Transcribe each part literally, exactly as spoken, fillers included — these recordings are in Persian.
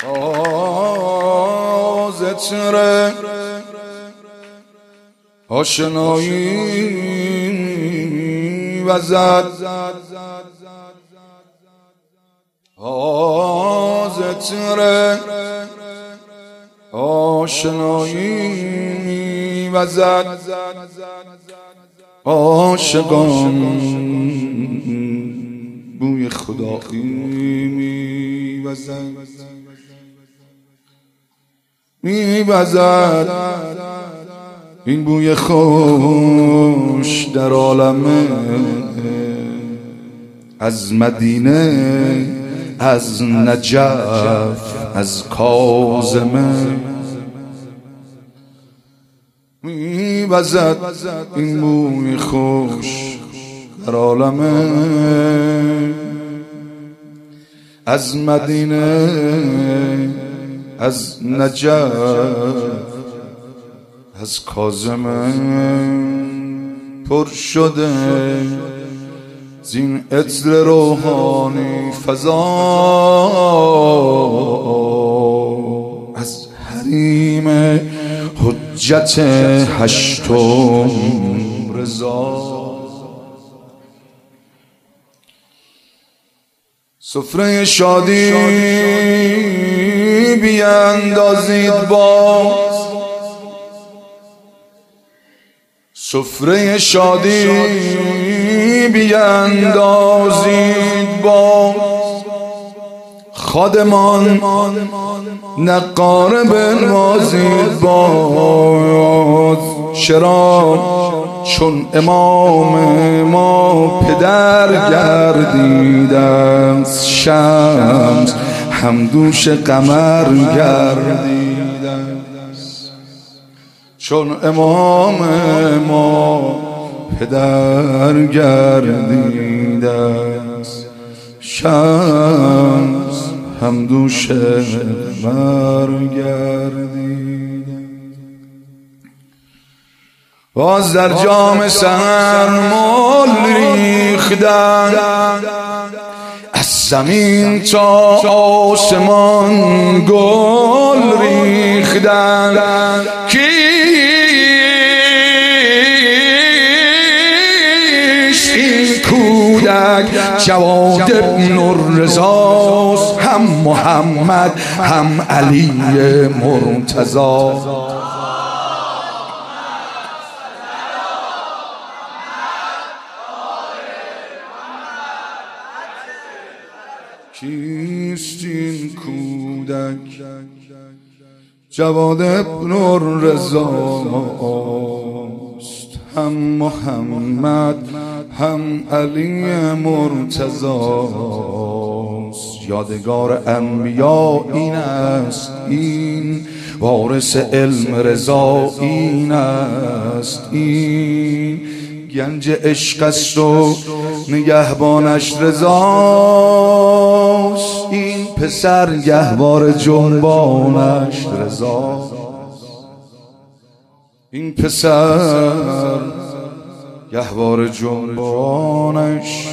آزتره آشنایی وزد آزتره آشنایی وزد عاشقان بوی خدایی میوزد میوزد این بوی خوش در عالم از مدینه از نجف از کاظمه میوزد این بوی خوش در عالم از مدینه از نجف از کاظمه پر شده زین عطر روحانی فضا از حریم حجت هشتم رضا سفره شادی بیاندازید باز سفره شادی بیاندازید باز خادمان نقاره بنوازید باز چرا چون امام ما پدر گردیدن شمس همدوش قمر گردیدن چون امام ما پدر گردیدن شمس همدوش قمر گردیدن باز در جام سحر مل ریختن از زمین تا آسمان گل ریختن کیست این کودک جواد ابن الرضاست هم محمد هم علی مرتضی کیست این کودک جواد ابن الرضاست هم محمد هم علی مرتضاست یادگار انبیا این است این وارث علم رضا این است این گنج عشق است و نگهبانش رضاست این پسر گهوار جنبانش رضاست این پسر گهوار جنبانش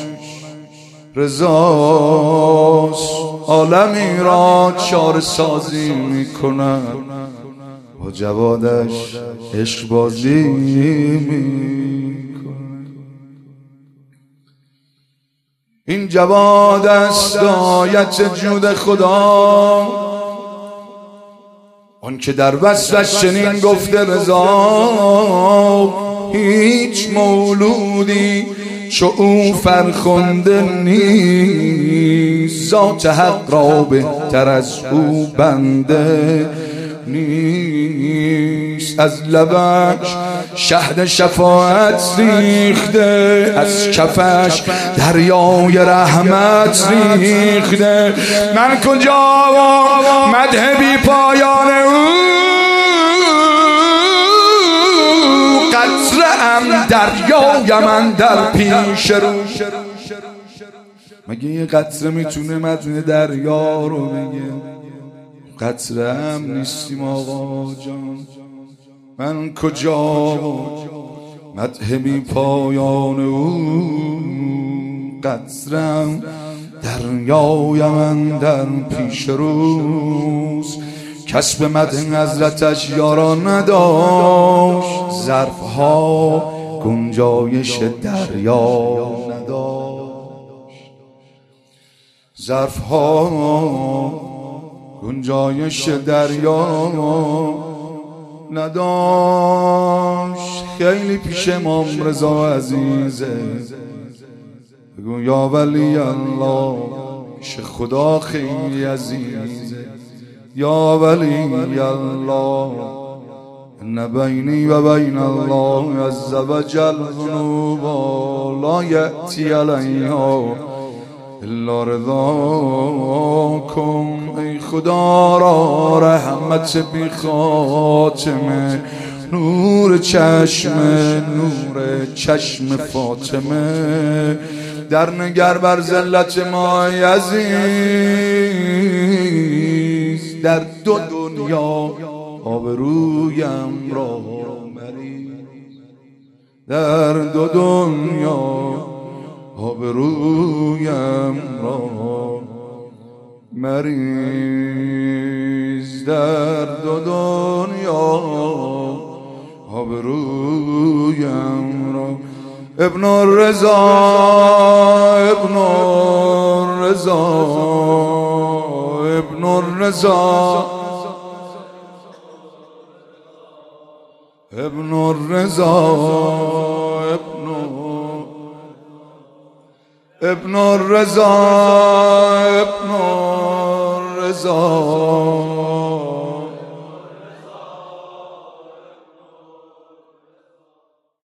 رضاست عالمی را چاره سازی میکنن با جوادش عشق بازی میکنن این جواد است آیت جود خدا آن که در وصفش چنین گفته رضا هیچ مولودی چو او فرخنده نیست ذات حق را بهتر از او بنده نیست از لبش شهد شفاعت ریخته از کفش دریای رحمت ریخته من کجا مدح بی پایان او قطره ام دریای من در پیش رو مگه یه قطره میتونه مدح دریا رو بگه قطره هم نیستیم آقا جان من کجا مدح بی پایان او قطرم دریای من در پیش رو کسب مدح حضرتش یاران نداشت، ظرفها گنجایش دریا نداشت، ظرفها گنجایش دریا نداشت. خیلی پیش امام رضا عزیزه بگو یا ولی الله، پیش خدا خیلی عزیزه. یا ولی الله ان بینی و بین الله عز وجل ذنوبا لا یأتی علیها الا رضاکم. ای خدا را رحمت بی خاتمه، نور چشم نور چشم فاطمه، در نگر بر ذلت ما عزیز. در دو دنیا آبرویم را مریز، در دو دنیا آبرویم را مریز، در دو دنیا آبرویم را. ابن الرضا ابن الرضا ابن الرضا ابن الرضا ابن ابن الرضا ابن الرضا